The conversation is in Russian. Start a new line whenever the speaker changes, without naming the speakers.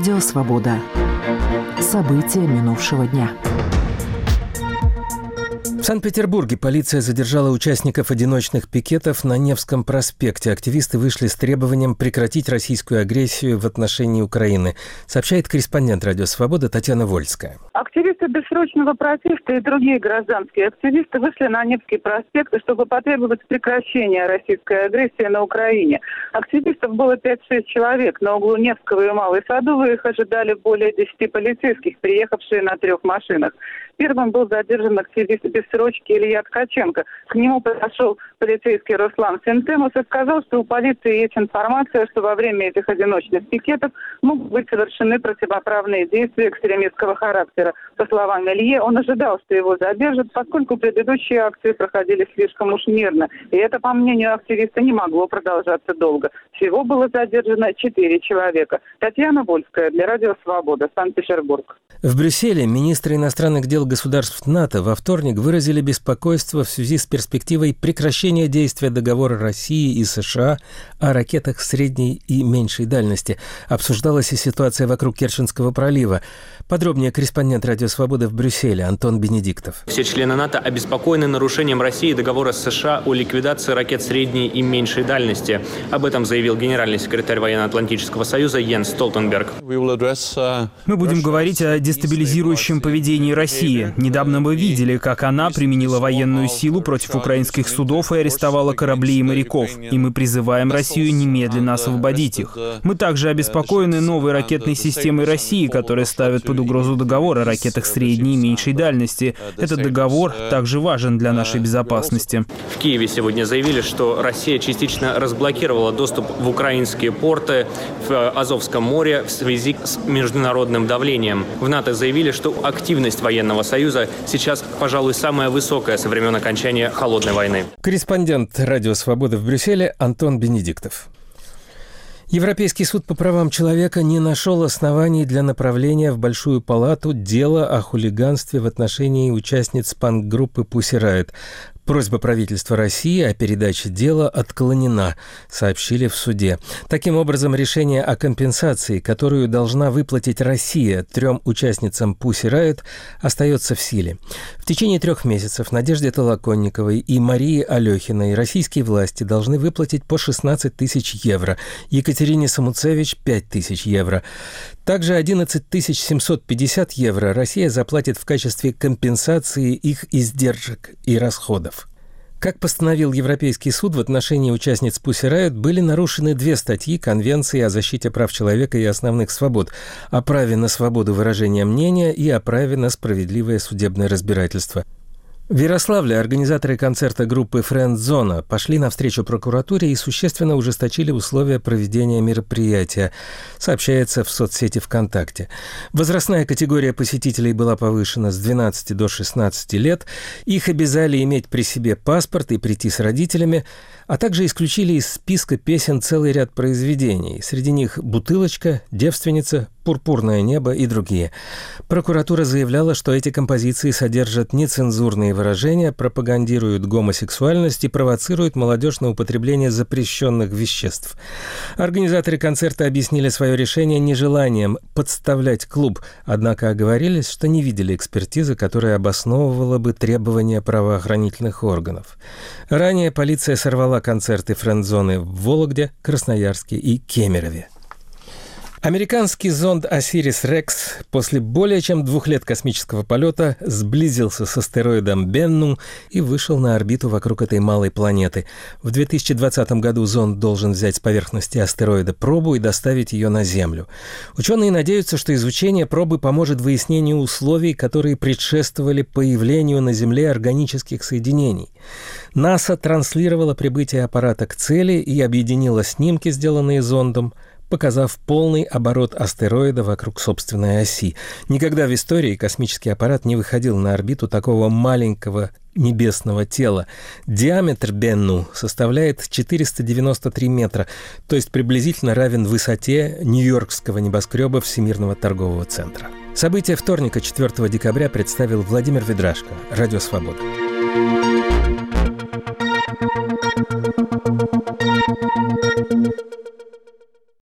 Радио «Свобода». События минувшего дня.
В Санкт-Петербурге полиция задержала участников одиночных пикетов на Невском проспекте. Активисты вышли с требованием прекратить российскую агрессию в отношении Украины, сообщает корреспондент «Радио Свобода» Татьяна Вольская.
Активисты бессрочного протеста и другие гражданские активисты вышли на Невский проспект, чтобы потребовать прекращения российской агрессии на Украине. Активистов было 5-6 человек. На углу Невского и Малой Садовой их ожидали более 10 полицейских, приехавшие на 3 машинах. Первым был задержан активист бессрочки Илья Ткаченко. К нему подошел полицейский Руслан Сентемус и сказал, что у полиции есть информация, что во время этих одиночных пикетов могут быть совершены противоправные действия экстремистского характера. По словам Ильи, он ожидал, что его задержат, поскольку предыдущие акции проходили слишком уж мирно. И это, по мнению активиста, не могло продолжаться долго. Всего было задержано 4 человека. Татьяна Вольская для Радио Свобода, Санкт-Петербург.
В Брюсселе министры иностранных дел государств НАТО во вторник выразили беспокойство в связи с перспективой прекращения действия договора России и США о ракетах средней и меньшей дальности. Обсуждалась и ситуация вокруг Керченского пролива. Подробнее корреспондент «Радио Свобода» в Брюсселе Антон Бенедиктов.
Все члены НАТО обеспокоены нарушением России договора с США о ликвидации ракет средней и меньшей дальности. Об этом заявил генеральный секретарь Военно-Атлантического союза Йенс Столтенберг.
Мы будем говорить о дестабилизирующем поведении России. Недавно мы видели, как она применила военную силу против украинских судов и арестовала корабли и моряков. И мы призываем Россию немедленно освободить их. Мы также обеспокоены новой ракетной системой России, которая ставит под угрозу договор о ракетах средней и меньшей дальности. Этот договор также важен для нашей безопасности.
В Киеве сегодня заявили, что Россия частично разблокировала доступ в украинские порты в Азовском море в связи с международным давлением. В НАТО заявили, что активность военного союза сейчас, пожалуй, самая высокая со времен окончания Холодной войны.
Корреспондент «Радио Свобода» в Брюсселе Антон Бенедиктов. Европейский суд по правам человека не нашел оснований для направления в Большую палату дела о хулиганстве в отношении участниц панк-группы Pussy Riot. Просьба правительства России о передаче дела отклонена, сообщили в суде. Таким образом, решение о компенсации, которую должна выплатить Россия 3 участницам Pussy Riot, остается в силе. В течение 3 месяцев Надежде Толоконниковой и Марии Алехиной российские власти должны выплатить по 16 тысяч евро, Екатерине Самуцевич – 5 тысяч евро. Также 11 750 евро Россия заплатит в качестве компенсации их издержек и расходов. Как постановил Европейский суд, в отношении участниц Pussy Riot были нарушены 2 статьи Конвенции о защите прав человека и основных свобод: о праве на свободу выражения мнения и о праве на справедливое судебное разбирательство. В Ярославле организаторы концерта группы «Френд-зона» пошли навстречу прокуратуре и существенно ужесточили условия проведения мероприятия, сообщается в соцсети ВКонтакте. Возрастная категория посетителей была повышена с 12 до 16 лет, их обязали иметь при себе паспорт и прийти с родителями, а также исключили из списка песен целый ряд произведений. Среди них «Бутылочка», «Девственница», «Пурпурное небо» и другие. Прокуратура заявляла, что эти композиции содержат нецензурные выражения, пропагандируют гомосексуальность и провоцируют молодежь на употребление запрещенных веществ. Организаторы концерта объяснили свое решение нежеланием подставлять клуб, однако оговорились, что не видели экспертизы, которая обосновывала бы требования правоохранительных органов. Ранее полиция сорвала концерты «Френд-зоны» в Вологде, Красноярске и Кемерове. Американский зонд «Осирис-Рекс» после более чем 2 лет космического полета сблизился с астероидом Бенну и вышел на орбиту вокруг этой малой планеты. В 2020 году зонд должен взять с поверхности астероида пробу и доставить ее на Землю. Ученые надеются, что изучение пробы поможет выяснению условий, которые предшествовали появлению на Земле органических соединений. НАСА транслировала прибытие аппарата к цели и объединила снимки, сделанные зондом, показав полный оборот астероида вокруг собственной оси. Никогда в истории космический аппарат не выходил на орбиту такого маленького небесного тела. Диаметр Бенну составляет 493 метра, то есть приблизительно равен высоте нью-йоркского небоскреба Всемирного торгового центра. События вторника, 4 декабря, представил Владимир Ведрашко, Радио Свобода.